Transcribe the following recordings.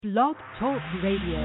Blog Talk Radio.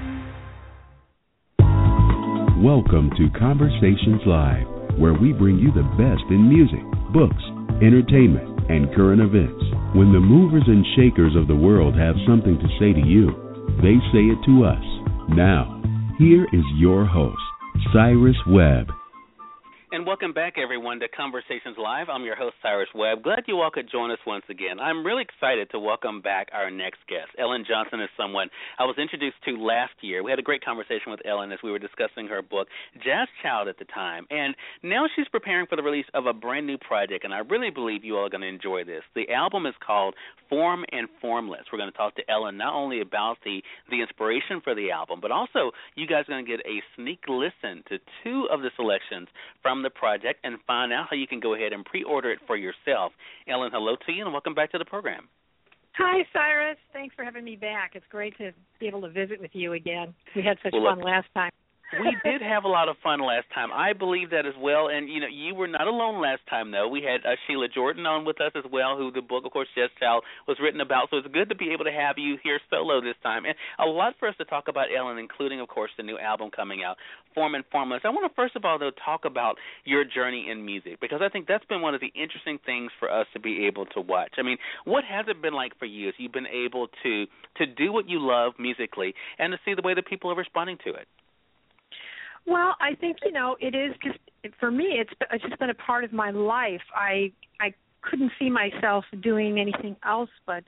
Welcome to Conversations Live, where we bring you the best in music, books, entertainment, and current events. When the movers and shakers of the world have something to say to you, they say it to us. Now, here is your host, Cyrus Webb. And welcome back, everyone, to Conversations Live. I'm your host, Cyrus Webb. Glad you all could join us once again. I'm really excited to welcome back our next guest. Ellen Johnson is someone I was introduced to last year. We had a great conversation with Ellen as we were discussing her book, Jazz Child, at the time. And now she's preparing for the release of a brand new project, and I really believe you all are going to enjoy this. The album is called Form and Formless. We're going to talk to Ellen not only about the inspiration for the album, but also you guys are going to get a sneak listen to two of the selections from the project and find out how you can go ahead and pre-order it for yourself. Ellen, hello to you, and welcome back to the program. Hi, Cyrus. Thanks for having me back. It's great to be able to visit with you again. We had such fun last time. We did have a lot of fun last time. I believe that as well. And, you were not alone last time, though. We had Sheila Jordan on with us as well, who the book, of course, Jazz Child, was written about. So it's good to be able to have you here solo this time. And a lot for us to talk about, Ellen, including, of course, the new album coming out, Form and Formless. I want to, first of all, though, talk about your journey in music, because I think that's been one of the interesting things for us to be able to watch. I mean, what has it been like for you as you've been able to do what you love musically and to see the way that people are responding to it? Well, I think, it is just, for me, it's just been a part of my life. I couldn't see myself doing anything else but,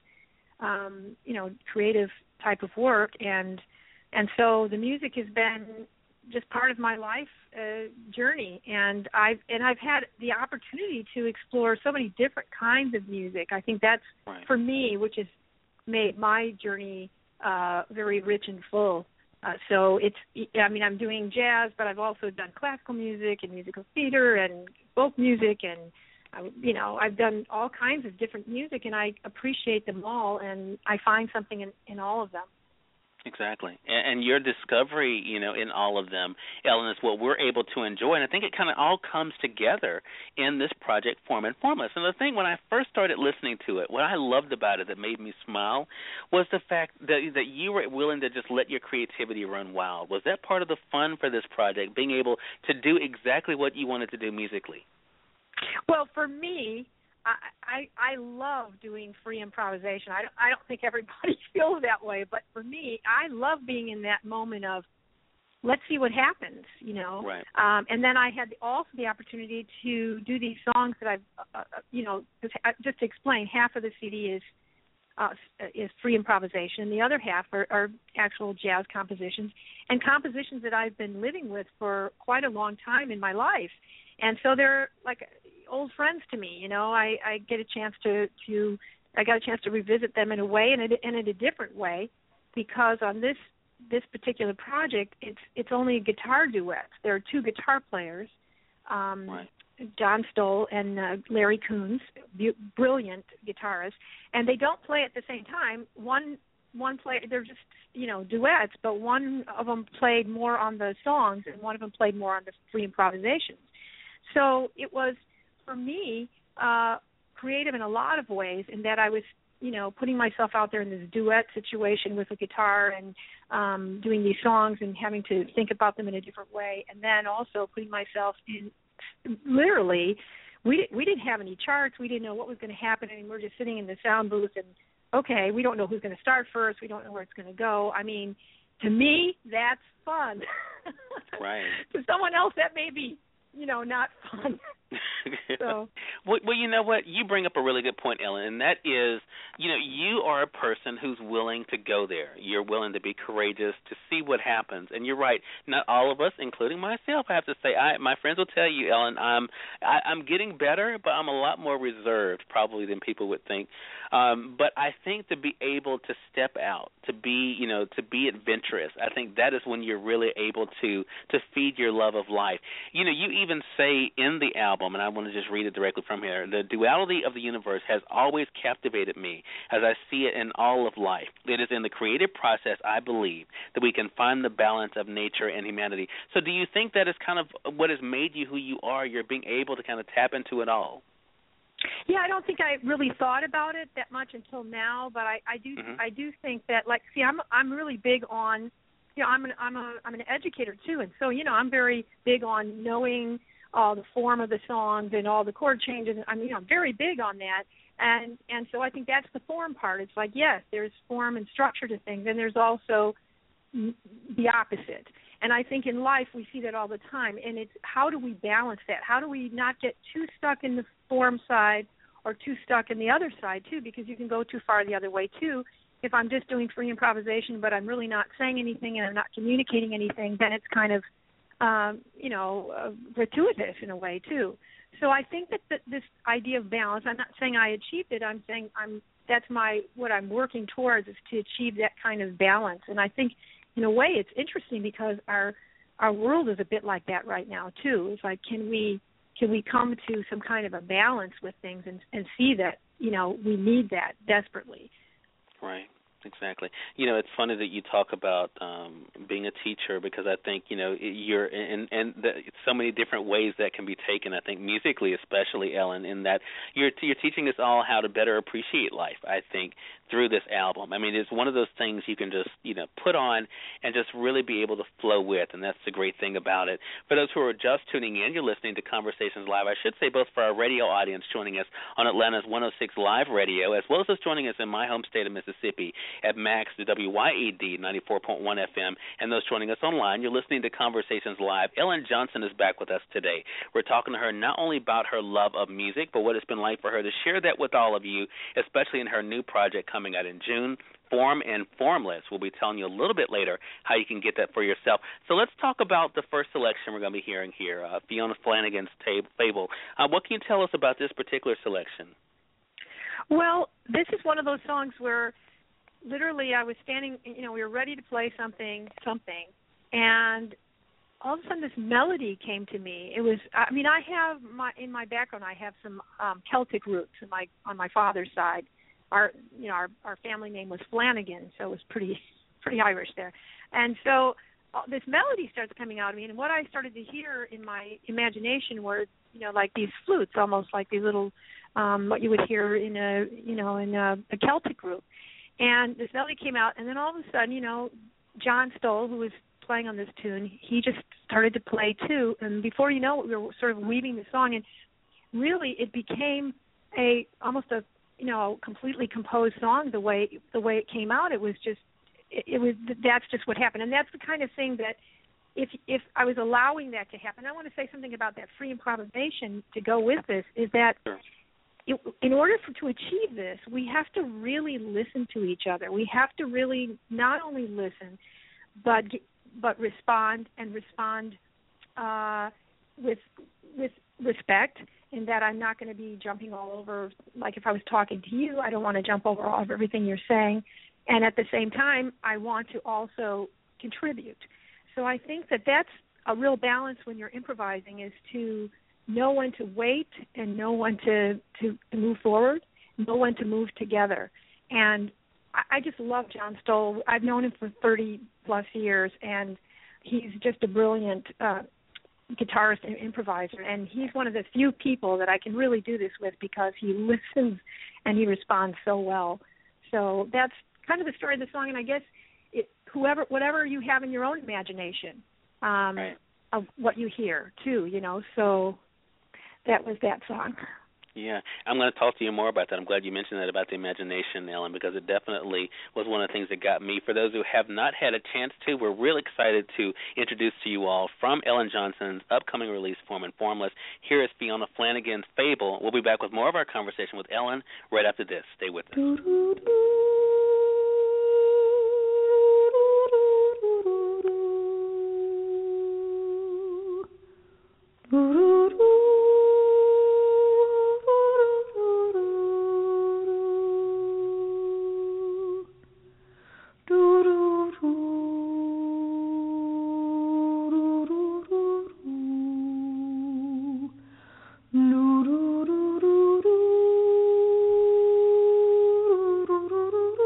creative type of work. And so the music has been just part of my life journey. And I've had the opportunity to explore so many different kinds of music. I think that's, right, for me, which has made my journey very rich and full. So I'm doing jazz, but I've also done classical music and musical theater and folk music, and I've done all kinds of different music, and I appreciate them all, and I find something in all of them. Exactly. And your discovery, in all of them, Ellen, is what we're able to enjoy. And I think it kind of all comes together in this project, Form and Formless. And the thing, when I first started listening to it, what I loved about it that made me smile was the fact that you were willing to just let your creativity run wild. Was that part of the fun for this project, being able to do exactly what you wanted to do musically? Well, for me, I love doing free improvisation. I don't think everybody feels that way, but for me, I love being in that moment of let's see what happens, Right. And then I had also the opportunity to do these songs that just to explain, half of the CD is free improvisation, and the other half are actual jazz compositions and compositions that I've been living with for quite a long time in my life, and so they're like old friends to me. I get a chance I got a chance to revisit them in a way and in a different way, because on this particular project it's only guitar duets. There are two guitar players, right, John Stoll and Larry Coons, brilliant guitarists, and they don't play at the same time. One play, they're just duets, but one of them played more on the songs and one of them played more on the free improvisations. So it was, for me, creative in a lot of ways, in that I was, putting myself out there in this duet situation with a guitar and doing these songs and having to think about them in a different way, and then also putting myself in, literally, we didn't have any charts, we didn't know what was going to happen, and we're just sitting in the sound booth and, okay, we don't know who's going to start first, we don't know where it's going to go. I mean, to me, that's fun. Right. To someone else, that may be, not fun. So. Well, you know what? You bring up a really good point, Ellen, and that is, you are a person who's willing to go there. You're willing to be courageous, to see what happens. And you're right, not all of us, including myself, I have to say, my friends will tell you, Ellen, I'm getting better, but I'm a lot more reserved probably than people would think. But I think to be able to step out, to be adventurous, I think that is when you're really able to feed your love of life. You even say in the album, and I want to just read it directly from here, the duality of the universe has always captivated me as I see it in all of life. It is in the creative process, I believe, that we can find the balance of nature and humanity. So do you think that is kind of what has made you who you are? You're being able to kind of tap into it all? Yeah, I don't think I really thought about it that much until now, but I do think that, like, see, I'm really big on, I'm an educator too, and so I'm very big on knowing the form of the songs and all the chord changes. I'm very big on that, and so I think that's the form part. It's like, yes, there's form and structure to things, and there's also the opposite. And I think in life we see that all the time, and it's how do we balance that? How do we not get too stuck in the form side or too stuck in the other side too, because you can go too far the other way too. If I'm just doing free improvisation but I'm really not saying anything and I'm not communicating anything, then it's kind of gratuitous in a way too. So I think that this idea of balance, I'm not saying I achieved it, I'm saying that's what I'm working towards, is to achieve that kind of balance. And I think in a way it's interesting because our world is a bit like that right now too. It's like, can we come to some kind of a balance with things and see that we need that desperately. Right. Exactly. It's funny that you talk about being a teacher, because I think you're in so many different ways that can be taken. I think musically, especially, Ellen, in that you're teaching us all how to better appreciate life. I think through this album. I mean, it's one of those things you can just put on and just really be able to flow with, and that's the great thing about it. For those who are just tuning in, you're listening to Conversations Live. I should say both for our radio audience joining us on Atlanta's 106 Live Radio, as well as those joining us in my home state of Mississippi at Max, the WYAD 94.1 FM, and those joining us online. You're listening to Conversations Live. Ellen Johnson is back with us today. We're talking to her not only about her love of music, but what it's been like for her to share that with all of you, especially in her new project coming out in June, Form and Formless. We'll be telling you a little bit later how you can get that for yourself. So let's talk about the first selection we're going to be hearing here, Fiona Flanagan's Fable. What can you tell us about this particular selection? Well, this is one of those songs where literally I was standing, we were ready to play something, and all of a sudden this melody came to me. It was, I have in my background, I have some Celtic roots on my father's side. Our family name was Flanagan, so it was pretty Irish there. And so this melody starts coming out of me, and what I started to hear in my imagination were, like these flutes, almost like these little, what you would hear in a Celtic group. And this melody came out, and then all of a sudden, John Stoll, who was playing on this tune, he just started to play too. And before you know it, we were sort of weaving the song, and really it became almost a completely composed song. The way it came out, that's just what happened. And that's the kind of thing that if I was allowing that to happen, I want to say something about that free improvisation to go with this, is that in order to achieve this, we have to really listen to each other. We have to really not only listen, but respond, and respond with respect, in that I'm not going to be jumping all over. Like if I was talking to you, I don't want to jump over all of everything you're saying. And at the same time, I want to also contribute. So I think that that's a real balance when you're improvising, is to know when to wait and know when to move forward, know when to move together. And I just love John Stoll. I've known him for 30-plus years, and he's just a brilliant guitarist and improviser. And he's one of the few people that I can really do this with, because he listens and he responds so well. So that's kind of the story of the song, and I guess whatever you have in your own imagination right. of what you hear, too, so that was that song. Yeah, I'm going to talk to you more about that. I'm glad you mentioned that about the imagination, Ellen, because it definitely was one of the things that got me. For those who have not had a chance to, we're real excited to introduce to you all from Ellen Johnson's upcoming release, Form and Formless. Here is Fiona Flanagan's Fable. We'll be back with more of our conversation with Ellen right after this. Stay with us. Do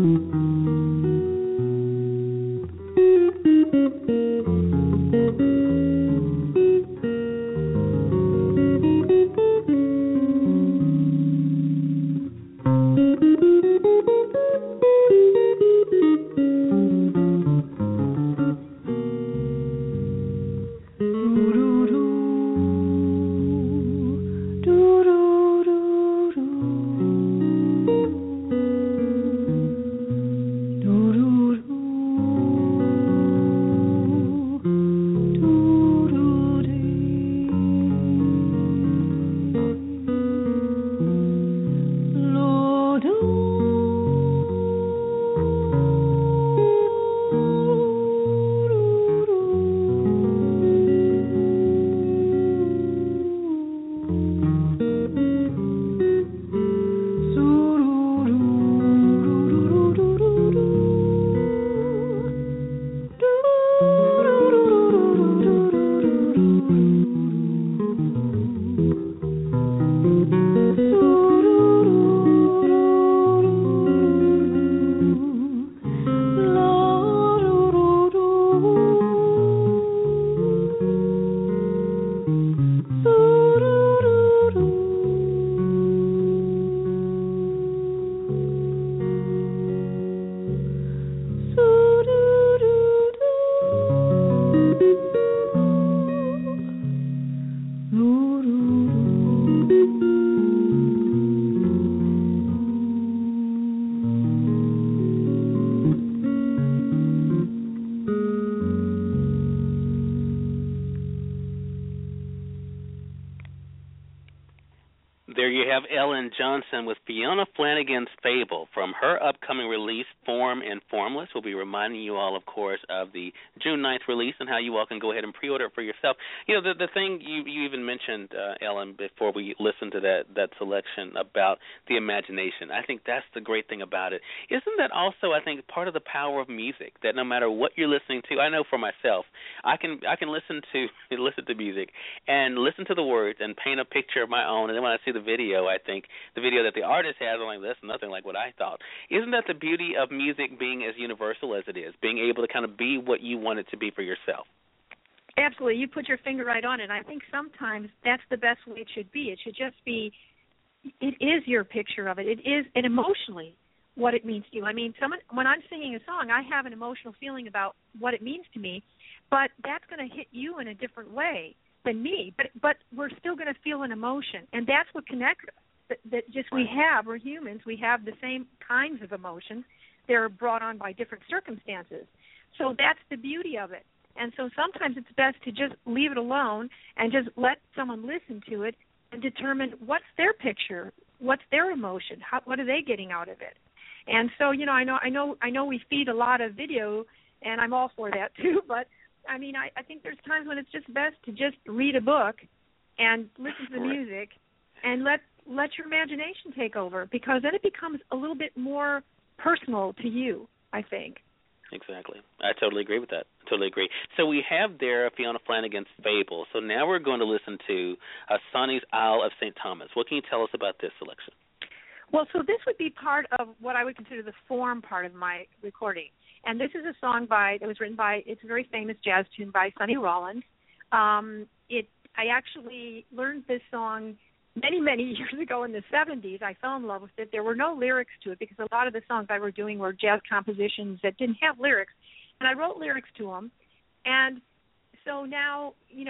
There you have Ellen Johnson with Fiona Flanagan's Fable from her upcoming release, Form and Formless. We'll be reminding you all, of course, of the June 9th release and how you all can go ahead and pre-order it for yourself. You know, the thing you even mentioned, Ellen, before we listened to that selection about the imagination, I think that's the great thing about it. Isn't that also, I think, part of the power of music, that no matter what you're listening to, I know for myself, I can listen to music and listen to the words and paint a picture of my own, and then when I see the video, I think the video that the artist has, I'm like, that's nothing like what I thought. Isn't that the beauty of music being as universal as it is, being able to kind of be what you want it to be for yourself? Absolutely. You put your finger right on it. I think sometimes that's the best way it should be. It should just be, it is your picture of it. It is, and emotionally, what it means to you. I mean, when I'm singing a song, I have an emotional feeling about what it means to me, but that's going to hit you in a different way than me, but we're still going to feel an emotion, and that's what connects us. That just we have, we're humans, we have the same kinds of emotions. They're brought on by different circumstances. So that's the beauty of it. And so sometimes it's best to just leave it alone and just let someone listen to it and determine what's their picture, what's their emotion, what are they getting out of it. And so, you know, I know we feed a lot of video, and I'm all for that too, but I mean, I think there's times when it's just best to just read a book and listen to the music and let your imagination take over, because then it becomes a little bit more personal to you, I think. Exactly. I totally agree with that. Totally agree. So we have there Fiona Flanagan's Fable. So now we're going to listen to Sonny's Isle of St. Thomas. What can you tell us about this selection? Well, so this would be part of what I would consider the form part of my recording. And this is a song that was written by, it's a very famous jazz tune by Sonny Rollins. I actually learned this song many, many years ago in the 70s. I fell in love with it. There were no lyrics to it because a lot of the songs I were doing were jazz compositions that didn't have lyrics. And I wrote lyrics to them. And so now,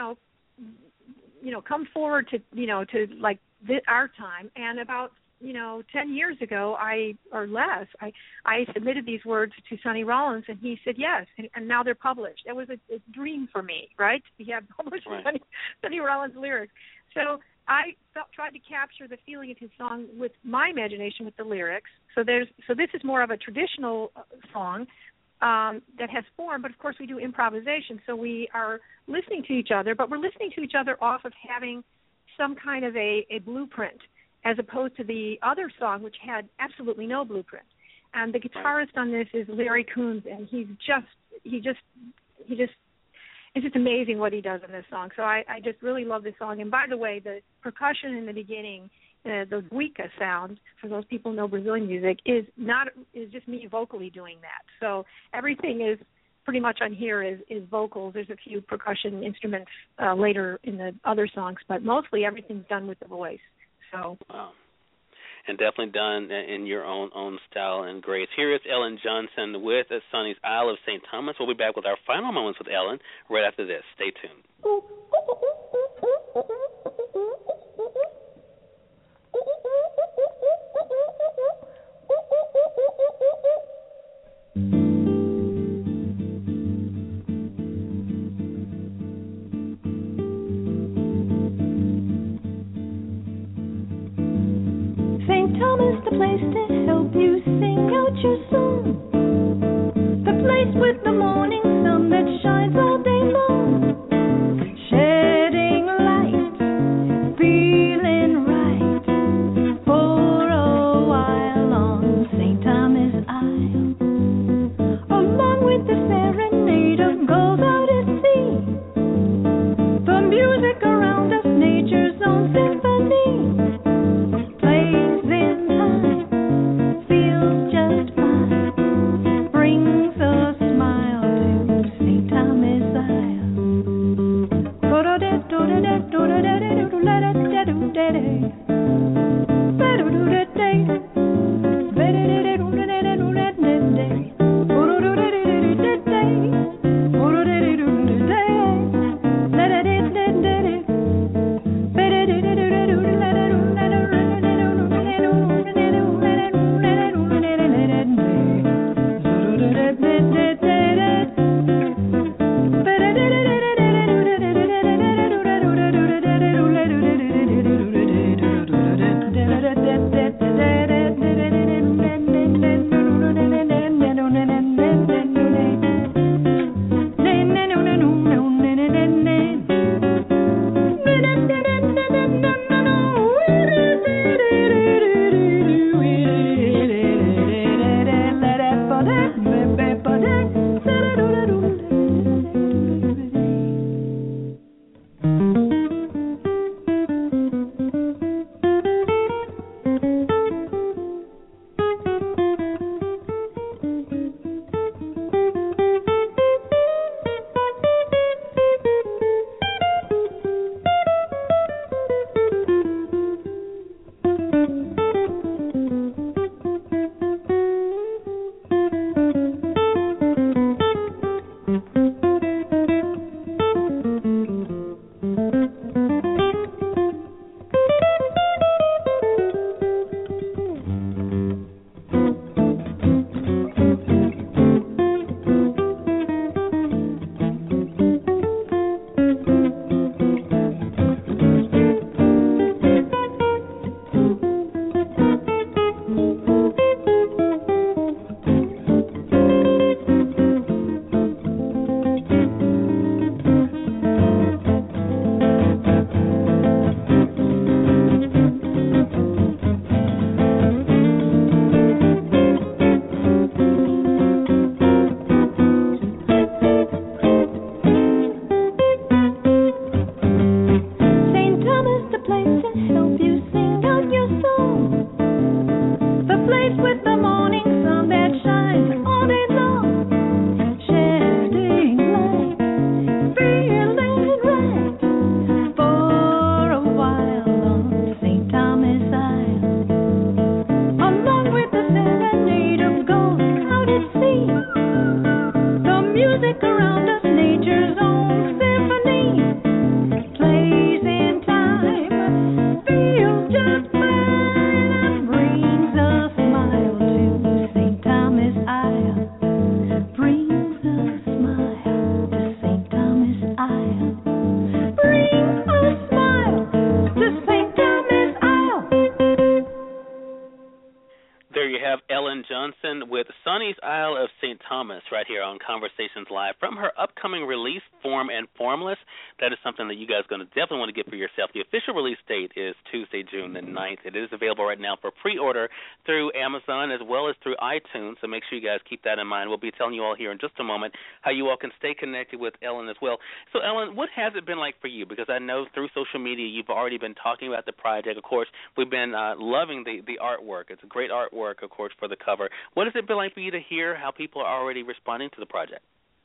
come forward to like our time, and about 10 years ago, I submitted these words to Sonny Rollins, and he said yes, and now they're published. It was a dream for me, right, to have published Sonny Rollins lyrics. So I tried to capture the feeling of his song with my imagination with the lyrics. So this is more of a traditional song that has form, but of course we do improvisation. So we are listening to each other, but we're listening to each other off of having some kind of a blueprint, as opposed to the other song, which had absolutely no blueprint. And the guitarist on this is Larry Coons, and it's just amazing what he does in this song. So I just really love this song. And by the way, the percussion in the beginning the Wicca sound, for those people who know Brazilian music, is just me vocally doing that. So everything is pretty much on here is vocals. There's a few percussion instruments later in the other songs, but mostly everything's done with the voice. So. Wow. And definitely done in your own style and grace. Here is Ellen Johnson with Sonny's Isle of St. Thomas. We'll be back with our final moments with Ellen right after this. Stay tuned. St. Thomas, the place to help you sing out your song. The place with the morning sun that shines all day long. Shedding light, feeling right for a while on St. Thomas Isle. Along with the serenade of gulls out at sea. The music around us, nature's own symphony. Shawnee's Isle of St. Thomas right here on Conversations Live from her upcoming release, Form and Formless. That is something that you guys are going to definitely want to get for yourself. The official release date is Tuesday, June the 9th. It is available right now for pre-order through Amazon as well as through iTunes, so make sure you guys keep that in mind. We'll be telling you all here in just a moment how you all can stay connected with Ellen as well. So, Ellen, what has it been like for you? Because I know through social media you've already been talking about the project. Of course, we've been loving the artwork. It's a great artwork, of course, for the cover. What has it been like for you to hear how people are already responding to the project?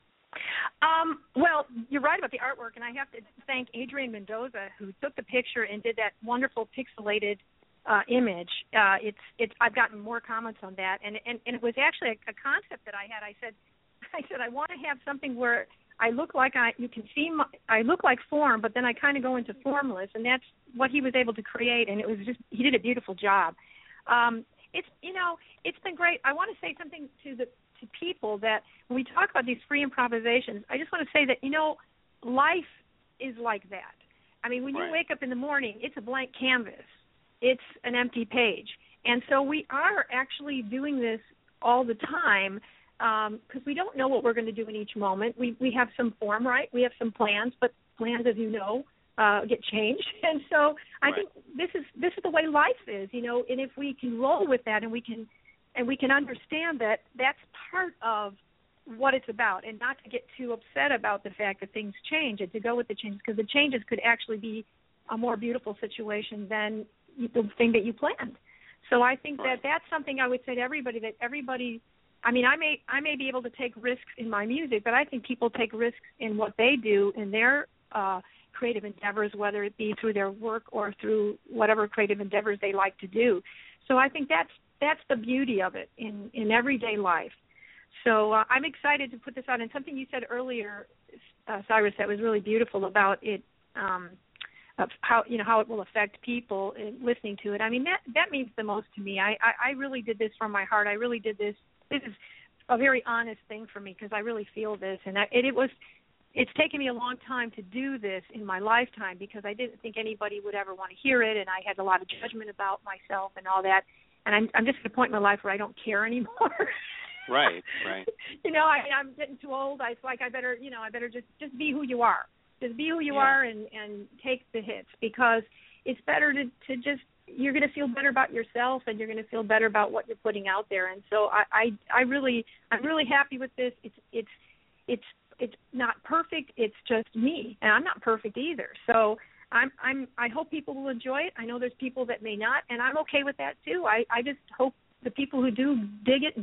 Well, you're right about the artwork, and I have to thank Adrian Mendoza, who took the picture and did that wonderful pixelated image. I've gotten more comments on that, and it was actually a concept that I had. I said I want to have something where I look like I look like form, but then I kind of go into formless, and that's what he was able to create, and he did a beautiful job. It's been great. I want to say something to people that when we talk about these free improvisations, I just want to say that, life is like that. I mean, when you wake up in the morning, it's a blank canvas. It's an empty page. And so we are actually doing this all the time because we don't know what we're going to do in each moment. We have some form, right? We have some plans, but plans, as you know, get changed. And so I think this is the way life is, and if we can roll with that and we can understand that that's part of what it's about, and not to get too upset about the fact that things change and to go with the changes, because the changes could actually be a more beautiful situation than the thing that you planned. So I think that that's something I would say to everybody, I mean, I may be able to take risks in my music, but I think people take risks in what they do in their creative endeavors, whether it be through their work or through whatever creative endeavors they like to do. So I think that's the beauty of it in everyday life. So I'm excited to put this out. And something you said earlier, Cyrus, that was really beautiful about it, of how it will affect people listening to it. I mean, that means the most to me. I really did this from my heart. I really did this. This is a very honest thing for me because I really feel this, and it's taken me a long time to do this in my lifetime because I didn't think anybody would ever want to hear it, and I had a lot of judgment about myself and all that. And I'm just at a point in my life where I don't care anymore. Right. I'm getting too old. I better just be who you are. Just be who you are and take the hits, because it's better to just, you're going to feel better about yourself and you're going to feel better about what you're putting out there. And so I'm really happy with this. It's not perfect. It's just me, and I'm not perfect either. So I hope people will enjoy it. I know there's people that may not, and I'm okay with that too. I just hope the people who do dig it.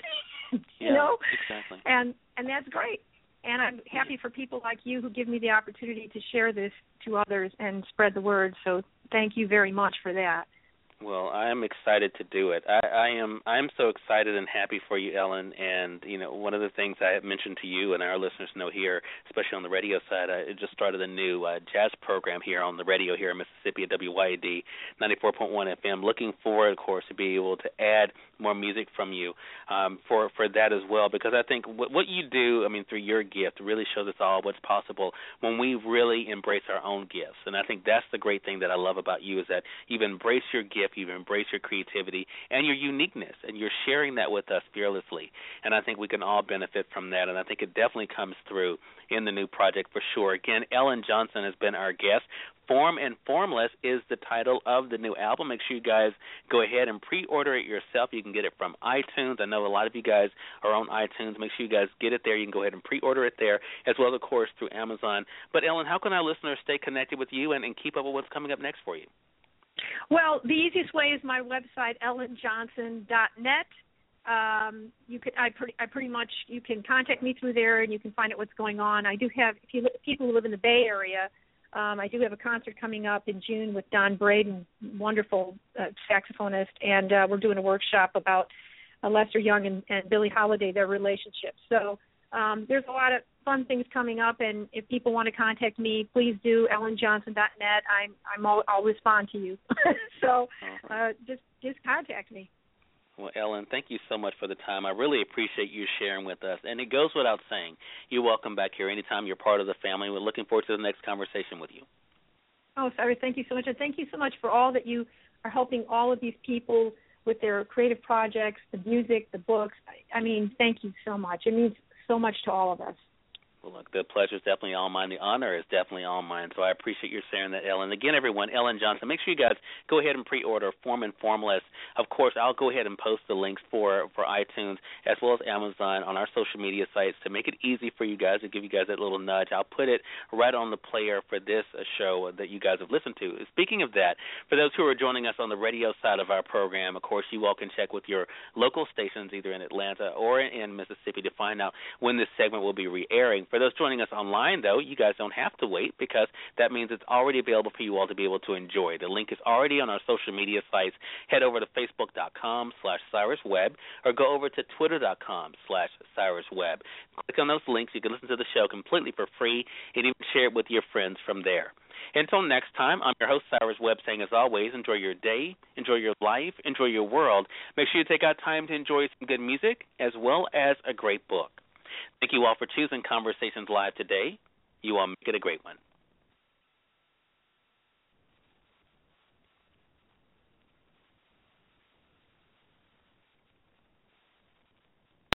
Exactly. And that's great. And I'm happy for people like you who give me the opportunity to share this to others and spread the word. So thank you very much for that. Well, I am excited to do it. I'm so excited and happy for you, Ellen. And one of the things I have mentioned to you and our listeners know here, especially on the radio side, I just started a new jazz program here on the radio here in Mississippi at WYAD 94.1 FM. Looking forward, of course, to be able to add more music from you for that as well, because I think what you do, through your gift, really shows us all what's possible when we really embrace our own gifts. And I think that's the great thing that I love about you, is that you've embraced your gift. You've embraced your creativity and your uniqueness, and you're sharing that with us fearlessly. And I think we can all benefit from that, and I think it definitely comes through in the new project for sure. Again, Ellen Johnson has been our guest. Form and Formless is the title of the new album. Make sure you guys go ahead and pre-order it yourself. You can get it from iTunes. I know a lot of you guys are on iTunes. Make sure you guys get it there. You can go ahead and pre-order it there, as well as, of course, through Amazon. But, Ellen, how can our listeners stay connected with you and keep up with what's coming up next for you? Well, the easiest way is my website, ellenjohnson.net. You can contact me through there, and you can find out what's going on. I do have, people who live in the Bay Area, I do have a concert coming up in June with Don Braden, wonderful saxophonist, and we're doing a workshop about Lester Young and Billie Holiday, their relationship. So there's a lot of fun things coming up, and if people want to contact me, please do, ellenjohnson.net. I'll respond to you. So just contact me. Well, Ellen, thank you so much for the time. I really appreciate you sharing with us. And it goes without saying, you're welcome back here anytime. You're part of the family. We're looking forward to the next conversation with you. Oh, sorry. Thank you so much. And thank you so much for all that you are helping all of these people with their creative projects, the music, the books. I mean, thank you so much. It means so much to all of us. Well, look, the pleasure is definitely all mine. The honor is definitely all mine. So I appreciate you sharing that, Ellen. Again, everyone, Ellen Johnson, make sure you guys go ahead and pre-order Form and Formless. Of course, I'll go ahead and post the links for iTunes as well as Amazon on our social media sites to make it easy for you guys, to give you guys that little nudge. I'll put it right on the player for this show that you guys have listened to. Speaking of that, for those who are joining us on the radio side of our program, of course, you all can check with your local stations either in Atlanta or in Mississippi to find out when this segment will be re-airing. For those joining us online, though, you guys don't have to wait because that means it's already available for you all to be able to enjoy. The link is already on our social media sites. Head over to Facebook.com/CyrusWebb or go over to Twitter.com/CyrusWebb. Click on those links. You can listen to the show completely for free and even share it with your friends from there. Until next time, I'm your host, Cyrus Webb, saying as always, enjoy your day, enjoy your life, enjoy your world. Make sure you take out time to enjoy some good music as well as a great book. Thank you all for choosing Conversations Live today. You all make it a great one.